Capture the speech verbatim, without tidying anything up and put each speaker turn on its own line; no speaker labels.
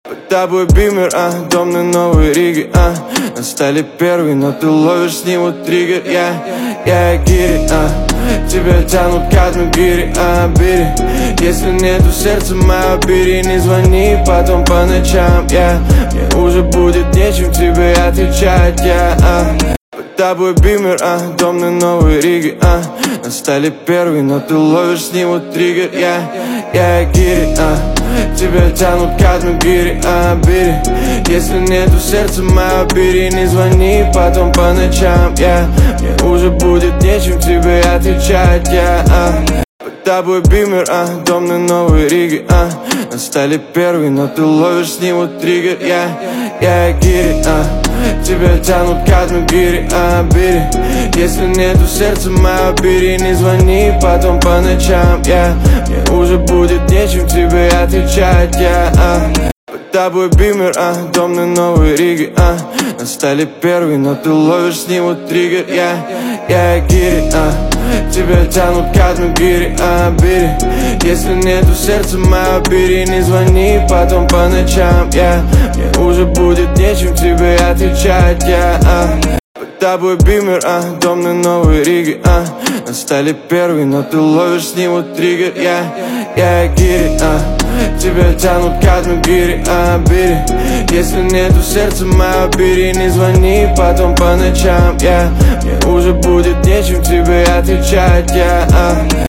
Под тобой бимер, а, дом на Новой Риге, а. Настали первый, но ты ловишь с него триггер, я, я, гири, а. Тебя тянут к одной гири, а, бери. Если нету сердца моего, бери, не звони потом по ночам, я. Мне уже будет нечем тебе отвечать, я, а. Под тобой бимер, а, дом на Новой Риге, а. Настали первый, но ты ловишь с него триггер, я, я, гири, а. Тебя тянут к одной гири, а, бери. Если нету сердца моего, бери, не звони потом по ночам, я. Мне уже будет нечем тебе отвечать, я, а. Под тобой бимер, а, дом на Новой Риге, а. Настали первый, но ты ловишь с него триггер, я, я, гири, а. Тебя тянут к одной гири, а, бери. Если нету сердца моего, бери, не звони потом по ночам, я. Мне уже будет нечем тебе отвечать, я, а. Под тобой бимер, а, дом на Новой Риге, а. Настали первый, но ты ловишь с него триггер, я, я, гири, а. Тебя тянут к одной гири, а, бери. Если нету сердца моего, бери, не звони потом по ночам, я. Мне уже будет нечем тебе отвечать, я, а. Под тобой бимер, а, дом на Новой Риге, а. Настали первый, но ты ловишь с него триггер, я, я, гири, а. Тебя тянут к одной гири, а, бери. Если нету сердца моего, бери, не звони потом по ночам, я. Мне уже будет нечем тебе отвечать, я, а.